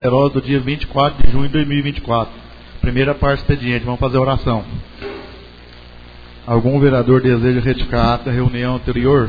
do dia 24 de junho de 2024. Primeira parte do expediente. Vamos fazer a oração. Algum vereador deseja retificar a ata da reunião anterior?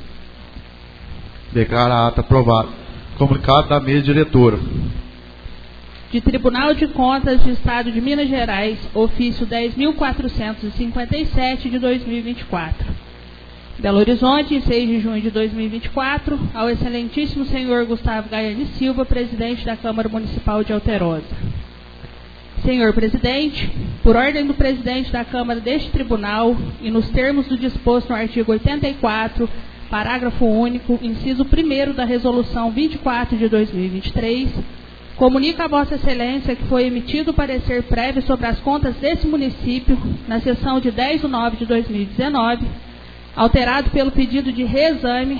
Declara a ata aprovada. Comunicado da mesa diretora. De Tribunal de Contas do Estado de Minas Gerais, ofício 10.457 de 2024. Belo Horizonte, 6 de junho de 2024, ao excelentíssimo senhor Gustavo Gaiani Silva, presidente da Câmara Municipal de Alterosa. Senhor presidente, por ordem do presidente da Câmara deste tribunal e nos termos do disposto no artigo 84, parágrafo único, inciso 1º da resolução 24 de 2023, comunica a Vossa Excelência que foi emitido o parecer prévio sobre as contas desse município na sessão de 10/9 de 2019, alterado pelo pedido de reexame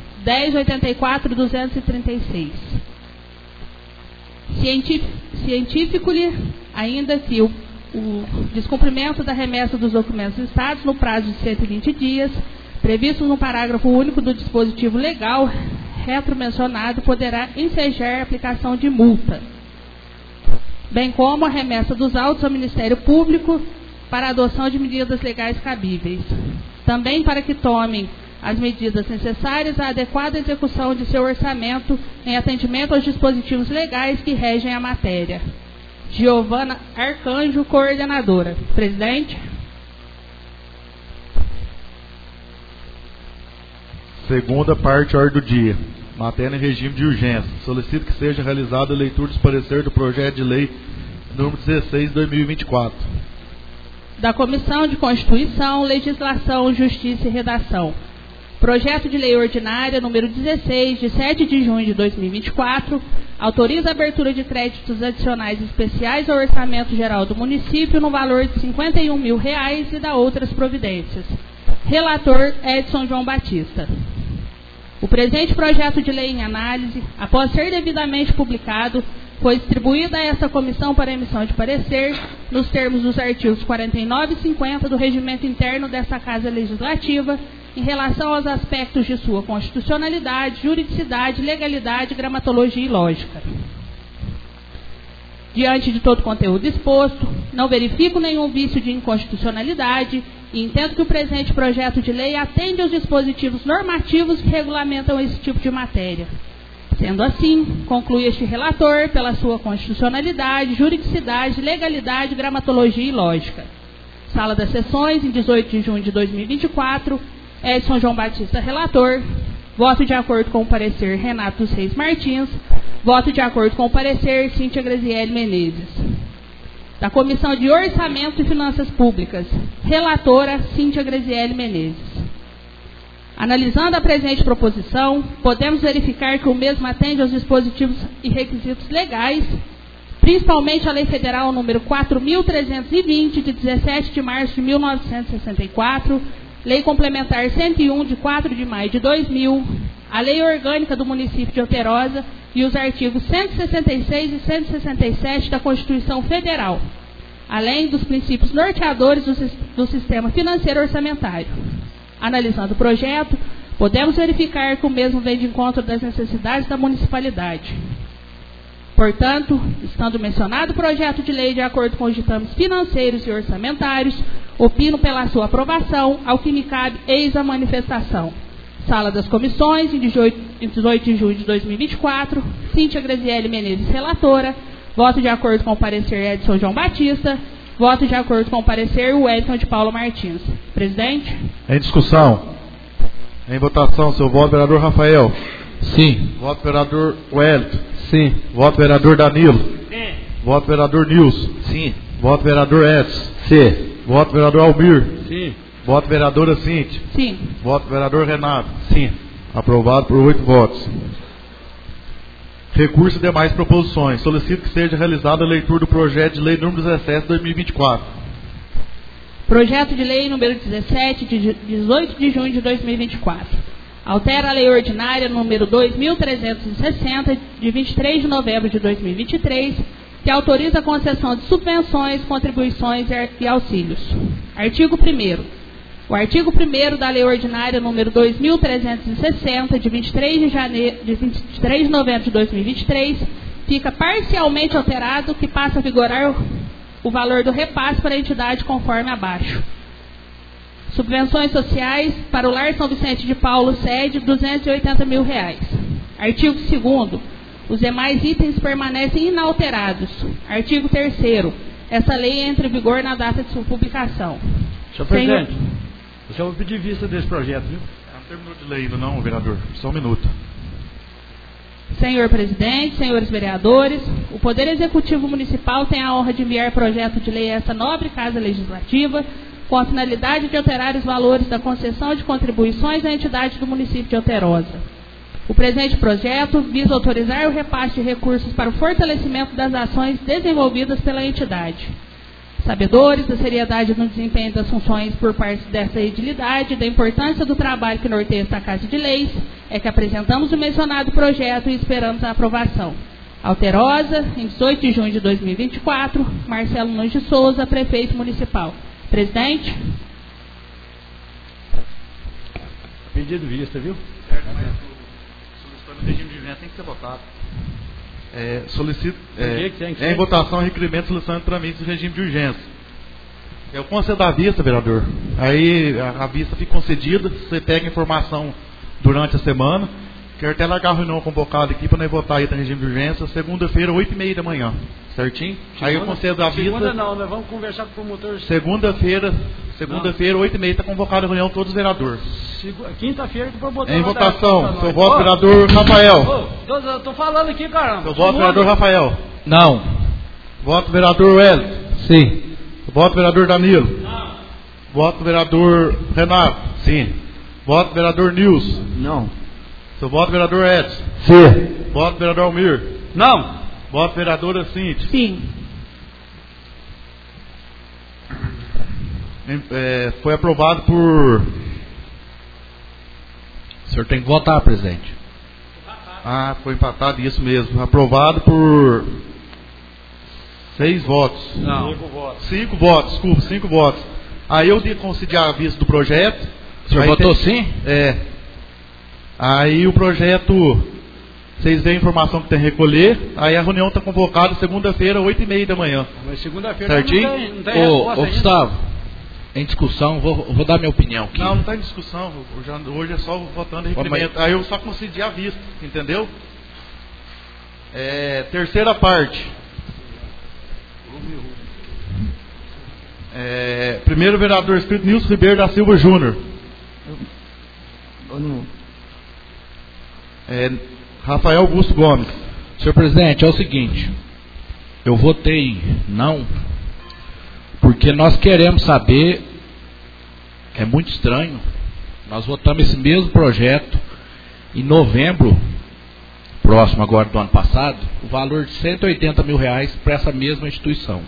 10.84.236. Científico-lhe ainda que o descumprimento da remessa dos documentos listados no prazo de 120 dias, previsto no parágrafo único do dispositivo legal retromencionado, poderá ensejar a aplicação de multa, bem como a remessa dos autos ao Ministério Público para a adoção de medidas legais cabíveis. Também para que tomem as medidas necessárias à adequada execução de seu orçamento em atendimento aos dispositivos legais que regem a matéria. Giovana Arcanjo, coordenadora. Presidente. Segunda parte, ordem do dia. Matéria em regime de urgência. Solicito que seja realizada a leitura dos parecer do projeto de lei número 16 de 2024. Da Comissão de Constituição, Legislação, Justiça e Redação. Projeto de Lei Ordinária número 16, de 7 de junho de 2024, autoriza a abertura de créditos adicionais especiais ao Orçamento Geral do Município no valor de R$ 51 mil e dá outras providências. Relator Edson João Batista. O presente projeto de lei em análise, após ser devidamente publicado, foi distribuída a esta comissão para emissão de parecer, nos termos dos artigos 49 e 50 do Regimento Interno desta Casa Legislativa, em relação aos aspectos de sua constitucionalidade, juridicidade, legalidade, gramatologia e lógica. Diante de todo o conteúdo exposto, não verifico nenhum vício de inconstitucionalidade e entendo que o presente projeto de lei atende aos dispositivos normativos que regulamentam esse tipo de matéria. Sendo assim, conclui este relator pela sua constitucionalidade, juridicidade, legalidade, gramatologia e lógica. Sala das Sessões, em 18 de junho de 2024, Edson João Batista, relator. Voto de acordo com o parecer Renato dos Reis Martins. Voto de acordo com o parecer Cíntia Graziele Menezes. Da Comissão de Orçamento e Finanças Públicas, relatora Cíntia Graziele Menezes. Analisando a presente proposição, podemos verificar que o mesmo atende aos dispositivos e requisitos legais, principalmente a Lei Federal número 4.320, de 17 de março de 1964, Lei Complementar 101, de 4 de maio de 2000, a Lei Orgânica do Município de Alterosa e os artigos 166 e 167 da Constituição Federal, além dos princípios norteadores do sistema financeiro orçamentário. Analisando o projeto, podemos verificar que o mesmo vem de encontro das necessidades da municipalidade. Portanto, estando mencionado o projeto de lei de acordo com os ditames financeiros e orçamentários, opino pela sua aprovação, ao que me cabe eis a manifestação. Sala das Comissões, em 18 de julho de 2024, Cíntia Graziele Menezes, relatora. Voto de acordo com o parecer Edson João Batista. Voto de acordo com o parecer Wellington de Paulo Martins. Presidente. Em discussão. Em votação, seu voto, vereador Rafael. Sim. Voto, vereador Wellington. Sim. Voto, vereador Danilo. Sim. Voto, vereador Nilson. Sim. Voto, vereador Edson. Sim. Voto, vereador Almir. Sim. Voto, vereadora Cíntia. Sim. Voto, vereador Renato. Sim. Aprovado por 8 votos. Recurso e demais proposições. Solicito que seja realizada a leitura do projeto de lei número 17 de 2024. Projeto de lei número 17, de 18 de junho de 2024. Altera a lei ordinária número 2.360, de 23 de novembro de 2023, que autoriza a concessão de subvenções, contribuições e auxílios. Artigo 1º. O artigo 1º da Lei Ordinária número 2.360, de 23 de novembro de 2023, fica parcialmente alterado, que passa a vigorar o valor do repasse para a entidade conforme abaixo. Subvenções sociais para o Lar São Vicente de Paulo, sede, R$ 280 mil. Artigo 2º. Os demais itens permanecem inalterados. Artigo 3º. Essa lei entra em vigor na data de sua publicação. Senhor presidente, o senhor vai pedir vista desse projeto, viu? Não terminou de ler ainda não, vereador. Só um minuto. Senhor presidente, senhores vereadores, o Poder Executivo Municipal tem a honra de enviar projeto de lei a essa nobre Casa Legislativa, com a finalidade de alterar os valores da concessão de contribuições à entidade do município de Alterosa. O presente projeto visa autorizar o repasse de recursos para o fortalecimento das ações desenvolvidas pela entidade. Sabedores da seriedade no desempenho das funções por parte dessa edilidade e da importância do trabalho que norteia esta Casa de Leis, é que apresentamos o mencionado projeto e esperamos a aprovação. Alterosa, em 18 de junho de 2024, Marcelo Nunes de Souza, prefeito municipal. Presidente. Pedido vista, viu? Certo, mas solicitando o regime de urgência tem que ser votado. Em votação, requerimento solicitando tramite do regime de urgência. Eu concedo a vista, vereador. Aí a vista fica concedida, você pega a informação durante a semana. Quero até largar a reunião convocada aqui para nós votar aí no regime de urgência, segunda-feira, 8h30 da manhã. Certinho? Aí eu concedo a vista. Segunda não, nós vamos conversar com o promotor. Segunda-feira, 8h30, está convocada a reunião todos os vereadores. Quinta-feira que o promotor. Em votação, seu voto, vereador Rafael. Eu tô falando aqui, caramba. Seu voto, vereador Rafael. Não. Voto, vereador Wellington. Sim. Voto, vereador Danilo. Não. Voto, vereador Renato. Sim. Voto, vereador Nilson. Não. Seu voto, vereador Edson. Sim. Voto, vereador Almir. Não. Voto, vereadora Cíntia. Sim. Foi aprovado por... O senhor tem que votar, presidente. Foi empatado, isso mesmo. Aprovado por 6 votos. Não. 5 votos, desculpa, 5 votos. Aí eu concedi a vista do projeto. O senhor votou sim? Aí o projeto, vocês veem a informação que tem que recolher. Aí a reunião está convocada segunda-feira, 8h30 da manhã. Mas segunda-feira certinho? Não tem Ô Gustavo, em discussão, vou dar minha opinião aqui. Não está em discussão. Hoje é só votando requerimento. Aí eu só concedi a vista, entendeu? Terceira parte. Primeiro vereador escrito Nilson Ribeiro da Silva Júnior. Rafael Augusto Gomes. Senhor presidente, é o seguinte, eu votei não, porque nós queremos saber, é muito estranho, nós votamos esse mesmo projeto em novembro, próximo agora do ano passado, o valor de R$180 mil para essa mesma instituição.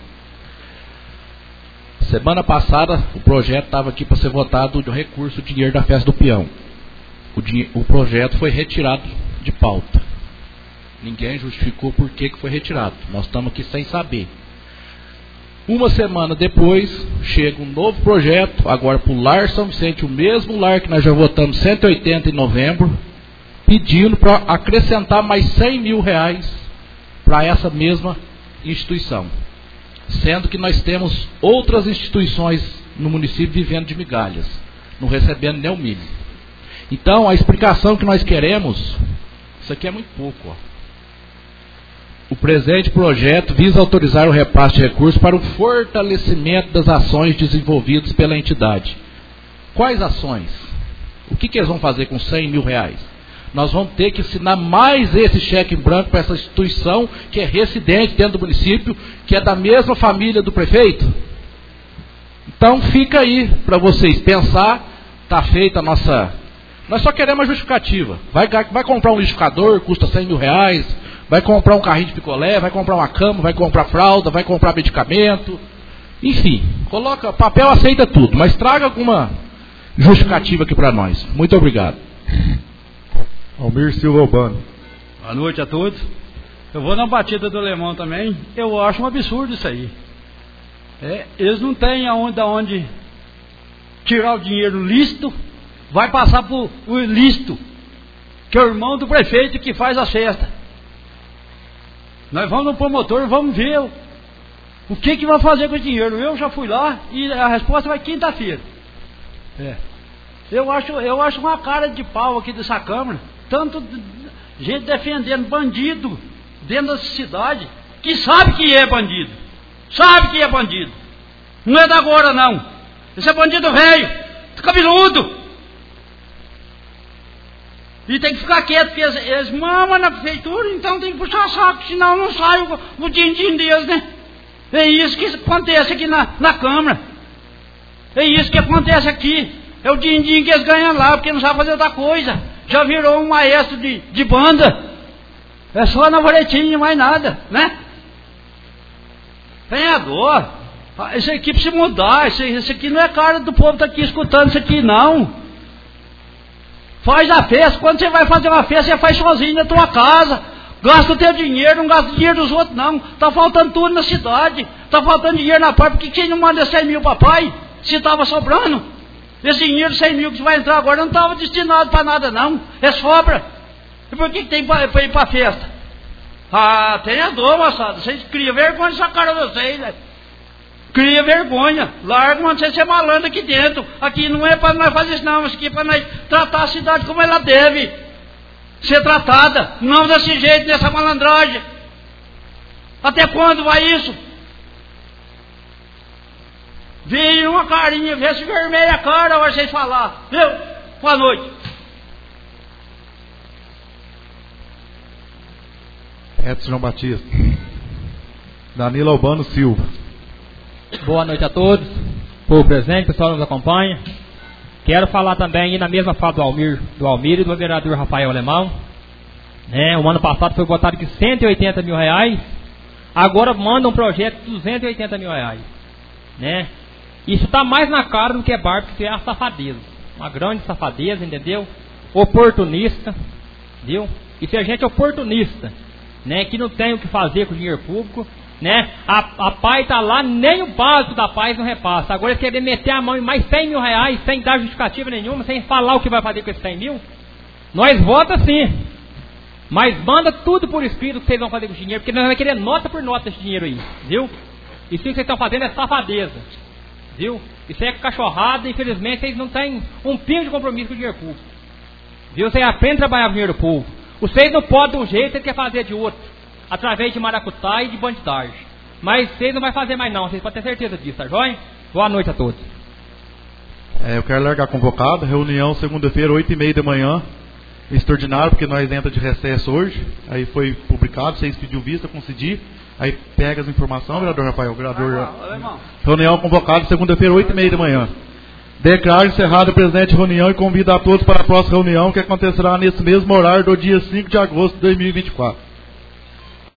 Semana passada o projeto estava aqui para ser votado do recurso, o dinheiro da festa do peão. O projeto foi retirado de pauta. Ninguém justificou por que foi retirado. Nós estamos aqui sem saber. Uma semana depois, chega um novo projeto, agora para o Lar São Vicente, o mesmo lar que nós já votamos 180 em novembro, pedindo para acrescentar mais R$100 mil para essa mesma instituição. Sendo que nós temos outras instituições no município vivendo de migalhas, não recebendo nem o mínimo. Então, a explicação que nós queremos, isso aqui é muito pouco, ó. O presente projeto visa autorizar o repasse de recursos para o fortalecimento das ações desenvolvidas pela entidade. Quais ações? O que eles vão fazer com R$100 mil? Nós vamos ter que assinar mais esse cheque em branco para essa instituição que é residente dentro do município, que é da mesma família do prefeito? Então fica aí para vocês pensar, está feita a nossa... Nós só queremos a justificativa. Vai comprar um liquidificador, custa R$100 mil, vai comprar um carrinho de picolé, vai comprar uma cama, vai comprar fralda, vai comprar medicamento, enfim, coloca, papel aceita tudo, mas traga alguma justificativa aqui para nós. Muito obrigado. Almir Silva Urbano. Boa noite a todos. Eu vou na batida do Alemão também. Eu acho um absurdo isso aí. Eles não têm da onde tirar o dinheiro lícito, vai passar por o ilícito, que é o irmão do prefeito que faz a festa. Nós vamos no promotor, vamos ver o que vai fazer com o dinheiro. Eu já fui lá e a resposta vai quinta-feira. Eu acho uma cara de pau aqui dessa Câmara. Tanto gente defendendo bandido dentro da cidade, que sabe que é bandido. Sabe que é bandido. Não é da agora, não. Esse é bandido velho, cabeludo. E tem que ficar quieto, porque eles mamam na prefeitura, então tem que puxar saco, senão não sai o din-din deles, né? É isso que acontece aqui na Câmara. É isso que acontece aqui. É o din-din que eles ganham lá, porque não sabem fazer outra coisa. Já virou um maestro de banda. É só na varetinha, mais nada, né? Tenha dor. Isso aqui precisa mudar. Isso aqui não é cara do povo que está aqui escutando isso aqui, não. Faz a festa. Quando você vai fazer uma festa, você faz sozinho na tua casa. Gasta o teu dinheiro, não gasta o dinheiro dos outros, não. Está faltando tudo na cidade. Está faltando dinheiro na parte. Por que você não manda 100 mil para pai? Se estava sobrando. Esse dinheiro, 100 mil que vai entrar agora, não estava destinado para nada, não. É sobra. E por que tem para ir para a festa? Ah, tenha dor, moçada. Vocês criam vergonha nessa cara de vocês, né? Cria vergonha. Larga uma de ser malandro aqui dentro. Aqui não é para nós fazer isso, não. Isso aqui é para nós tratar a cidade como ela deve ser tratada. Não desse jeito, nessa malandragem. Até quando vai isso? Vem uma carinha, vê se vermelha a cara a hora vocês falar. Viu? Boa noite. Edson João Batista. Danilo Albano Silva. Boa noite a todos, povo presente, pessoal que nos acompanha. Quero falar também, na mesma fala do Almir e do vereador Rafael Alemão. O ano passado foi votado que 180 mil reais, agora manda um projeto de 280 mil reais. Isso está mais na cara do que é barba, porque é a safadeza. Uma grande safadeza, entendeu? Oportunista, viu? Isso é gente oportunista, que não tem o que fazer com o dinheiro público. A PAI está lá, nem o básico da PAI não repassa. Agora eles querem meter a mão em mais 100 mil reais, sem dar justificativa nenhuma, sem falar o que vai fazer com esses 100 mil. Nós votamos sim, mas manda tudo por escrito que vocês vão fazer com o dinheiro, porque nós vamos querer nota por nota esse dinheiro aí, viu? Isso que vocês estão fazendo é safadeza, viu? Isso é cachorrada, infelizmente vocês não têm um pingo de compromisso com o dinheiro público, viu? Vocês aprendem a trabalhar com o dinheiro público. Vocês não podem de um jeito, vocês querem fazer de outro, através de maracutá e de bandidagem. Mas vocês não vão fazer mais não, vocês podem ter certeza disso, tá joia? Boa noite a todos. Eu quero largar convocado, reunião segunda-feira, 8h30 da manhã, extraordinário, porque nós entramos de recesso hoje, aí foi publicado, vocês pediu vista, concedi, aí pega as informações, vereador Rafael, reunião convocada segunda-feira, 8h30 da manhã. Declaro encerrada a presente reunião e convido a todos para a próxima reunião, que acontecerá nesse mesmo horário do dia 5 de agosto de 2024.